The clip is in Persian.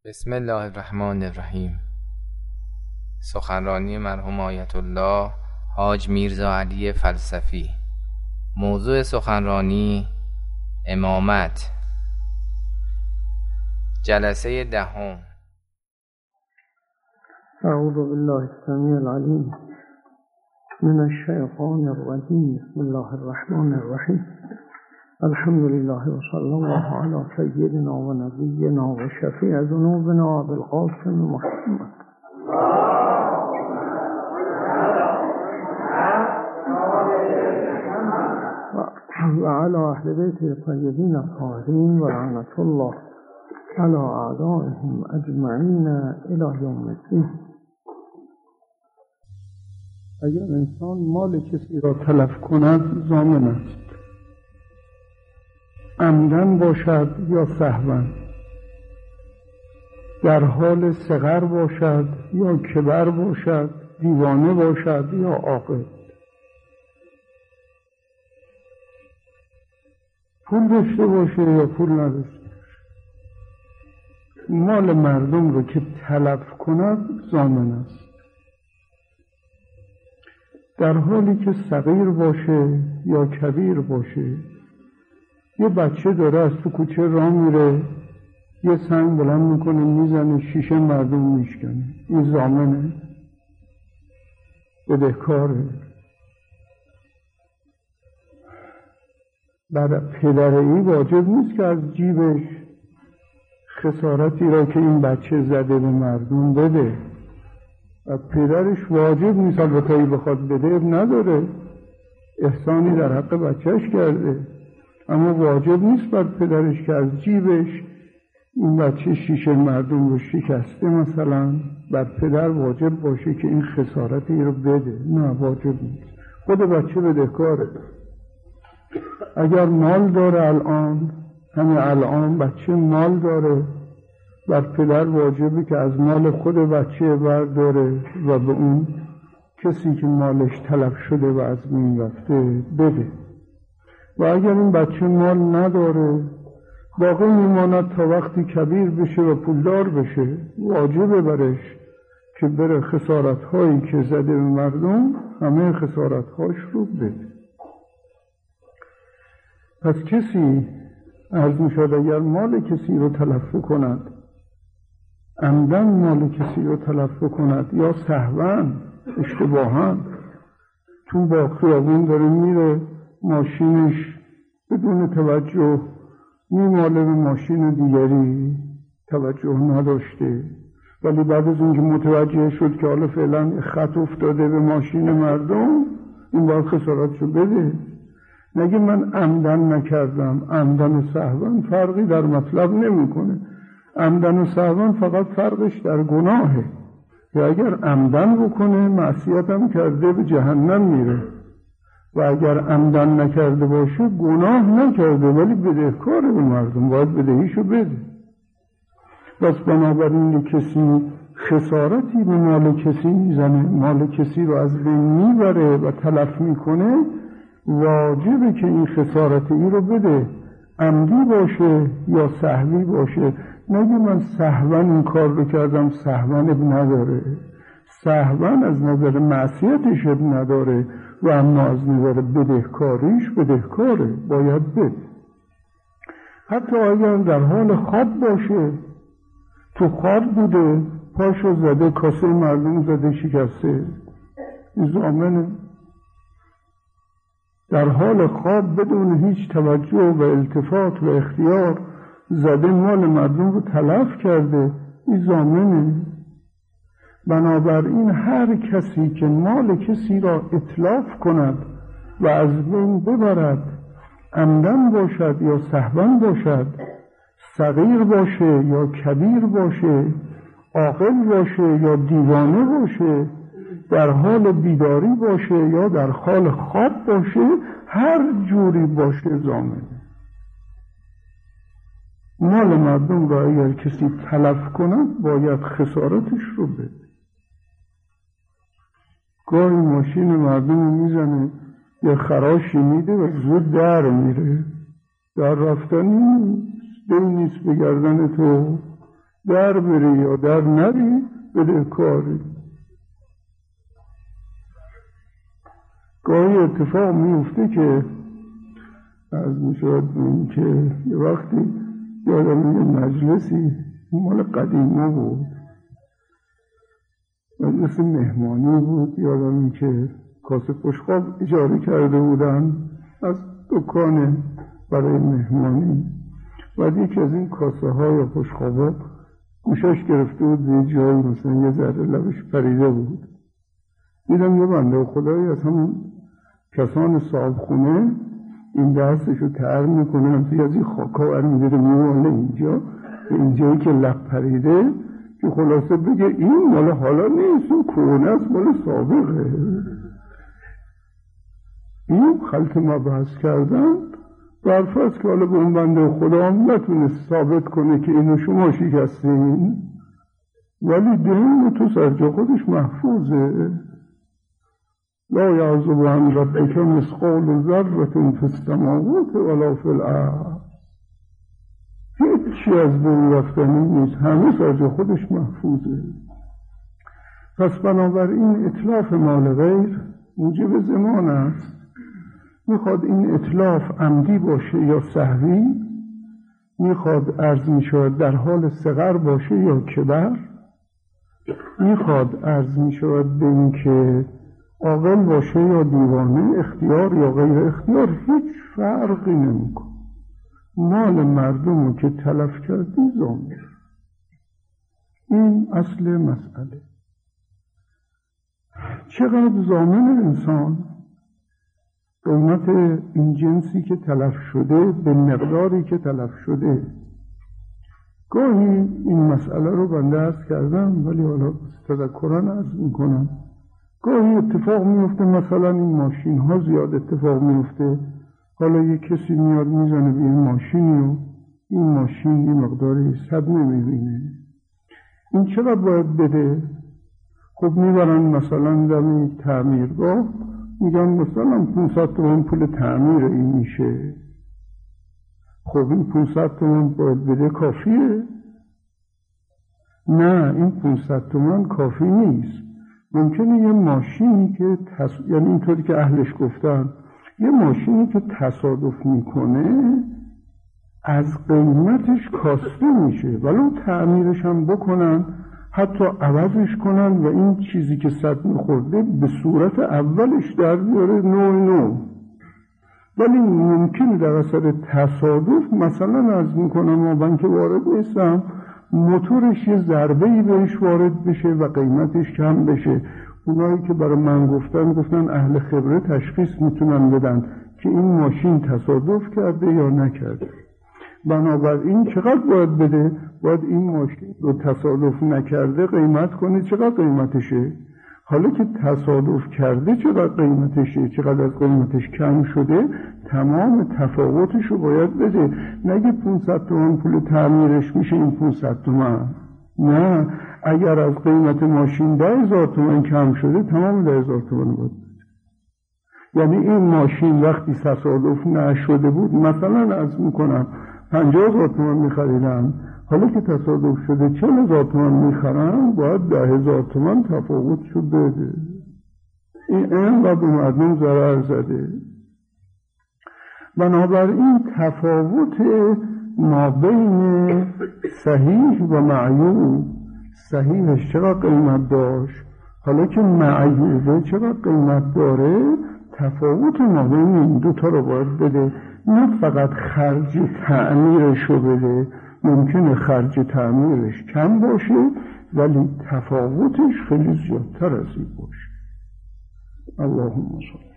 بسم الله الرحمن الرحیم. سخنرانی مرحوم آیت الله حاج میرزا علی فلسفی. موضوع سخنرانی امامت. جلسه دهم. اعوذ بالله السمیع العلیم من الشیطان الرجیم. بسم الله الرحمن الرحیم. الحمد لله و صلی الله علی سیدنا و نبینا و شفیع ذنوبنا ابوالقاسم محمد و علی اهل بیت الطیبین الطاهرین و لعنة الله علی اعدائهم اجمعین الی یوم الدین. اگر انسان مال کسی را تلف کند ضامن است، عمدن باشد یا سهوا، در حال صغر باشد یا کبر باشد، دیوانه باشد یا عاقل. پول داشته باشه یا پول نداشته باشه، مال مردم رو که تلف کند ضامن است. در حالی که صغیر باشه یا کبیر باشه. یه بچه داره از تو کوچه راه میره، یه سنگ بلند میکنه میزنه شیشه مردم میشکنه، این ضامنه؟ بدهکاره. برای پدری واجب نیست که از جیبش خسارتی را که این بچه زده به مردم بده. و پدرش واجب نیست، البته بخواد بده نداره، احسانی در حق بچهش کرده، اما واجب نیست بر پدرش که از جیبش این بچه شیشه مردم رو شکسته مثلا بر پدر واجب باشه که این خسارتی رو بده. نه، واجب نیست. خود بچه بدهکاره. اگر مال داره الان بچه مال داره، بر پدر واجبه که از مال خود بچه برداره و به اون کسی که مالش تلف شده و از بین رفته بده. و اگر این بچه مال نداره، باقی میماند تا وقتی کبیر بشه و پولدار بشه، واجبه برش که بره خسارت هایی که زده به مردم همه خسارت هاش رو بده. پس کسی عرض می‌شود اگر مال کسی رو تلف کند، عمدن مال کسی رو تلف کند یا سهواً اشتباهاً، تو با خیابون داره میره، ماشینش بدون توجه میماله به ماشین دیگری، توجه نداشته، ولی بعد از اینکه متوجه شد که حالا فعلا خط افتاده به ماشین مردم، این باید خسارتشو بده. نگه من عمدن نکردم. عمدن و سهوا فرقی در مطلب نمیکنه. عمدن و سهوا فقط فرقش در گناهه، یا اگر عمدن بکنه معصیت هم کرده به جهنم میره، و اگر عمدن نکرده باشه گناه نکرده ولی بدهکاره به مردم، باید بدهیشو بده. بس بنابراین کسی خسارتی به مال کسی میزنه، مال کسی رو از بین میبره و تلف میکنه، واجبه که این خسارتی رو بده، عمدی باشه یا سهوی باشه. نگه من سهوا این کار رو کردم، سهوا اب نداره، سهوا از نظر معصیتش اب نداره، و اما از نظر بدهکاریش بدهکاره، باید بده. حتی اگر در حال خواب باشه، تو خواب بوده، پاشو زده کاسه مردم زده شکسته، این ضامنه. در حال خواب بدون هیچ توجه و التفات و اختیار زده مال مردم رو تلف کرده، این ضامنه. بنابراین هر کسی که مال کسی را اتلاف کند و از بین ببرد، عمدن باشد یا سهوا باشد، صغیر باشه یا کبیر باشه، عاقل باشه یا دیوانه باشه، در حال بیداری باشه یا در حال خواب باشه، هر جوری باشه ضامنه. مال مردم را اگر کسی تلف کند باید خسارتش رو بده. گاهی ماشین مردم میزنه، یه خراشی میده و زود در میره، در رفتنی دل نیست به گردن تو، در بری یا در نری بده کاری. گاهی اتفاق میفته که از میشود این که یه وقتی یادم یه مجلسی مال قدیمه بود، مجلس مهمانی بود، یادم این که کاسه بشقاب اجاره کرده بودن از دکان برای مهمانی و یکی از این کاسه ها یا بشقابا گوشش گرفته بود به جایی مثلا یه ذره لبش پریده بود. دیدم یه بنده خدایی از همون کسان صاحب خونه این دستشو تر میکنه، همطوری از این خاکا برمیداره میماله اینجا به اینجایی که لب پریده، که خلاصه بگه این مال حالا نیست، این کهنه است، مال سابقه. این خلط مبحث کردن برفرض که حالا به اون بنده خدا هم نتونست ثابت کنه که اینو شما شکستین، ولی دین تو سرجا خودش محفوظه. لا یعزب عن ربک مثقال ذرة فی السماوات ولا فی الارض. هیچی از بین رفتنی نیست، همه سرجا خودش محفوظه. پس بنابراین اتلاف مال غیر موجب ضمان است. میخواد این اتلاف عمدی باشه یا سهوی، میخواد عرض میشود در حال صغر باشه یا کبر، میخواد عرض میشود به این که عاقل باشه یا دیوانه، اختیار یا غیر اختیار، هیچ فرقی نمیکنه. مال مردمو که تلف کردی ضامن. این اصل مسئله. چقدر ضامن انسان؟ قیمت این جنسی که تلف شده به مقداری که تلف شده. گاهی این مسئله رو بنده عرض کردم ولی حالا تذکران عرض میکنم. گاهی اتفاق میفته مثلا این ماشین ها زیاد اتفاق میفته، حالا یک کسی میاد میزنه به این ماشینی و این ماشین یه مقداری صدمه میبینه. این چقدر باید بده؟ خب میبرن مثلا در تعمیرگاه میگن مثلا 500 تومان پول تعمیر این میشه. خب این 500 تومان باید بده کافیه؟ نه، این 500 تومان کافی نیست. ممکنه یه ماشینی که یعنی اینطوری که اهلش گفتن، یه ماشینی که تصادف میکنه از قیمتش کاسته میشه، ولو تعمیرش هم بکنن، حتی عوضش کنن و این چیزی که صدمه خورده به صورت اولش در بیاره نو. ولی ممکنه در اثر تصادف مثلا از میکنم و من که وارد نیستم موتورش یه ضربه‌ای بهش وارد بشه و قیمتش کم بشه. اونایی که برای من گفتن اهل خبره تشخیص میتونن بدن که این ماشین تصادف کرده یا نکرده. بنابراین چقدر باید بده؟ باید این ماشین رو تصادف نکرده قیمت کنه چقدر قیمتشه. حالا که تصادف کرده چقدر قیمتشه، چقدر از قیمتش کم شده، تمام تفاوتش رو باید بده. نگه 500 تومان پول تعمیرش میشه این 500 تومان. نه، اگر از قیمت ماشین 10,000 تومان کم شده تمام 10,000 تومان باید بده. یعنی این ماشین وقتی تصادف نشده بود مثلا از میکنم 50,000 تومان میخریدم، حالا که تصادف شده 40,000 تومان میخرم، باید 10,000 تومان تفاوتشو بده. این اینقدر به مردم ضرر زده. بنابراین تفاوت ما بین صحیح و معیوب، صحیحش چقدر قیمت داشت، حالا که معیوبه چقدر قیمت داره، تفاوت ما بین این دوتا رو باید بده. نه فقط خرج تعمیرش رو بده، ممکنه خرج تعمیرش کم باشه ولی تفاوتش خیلی زیادتر از این باشه. اللهم صل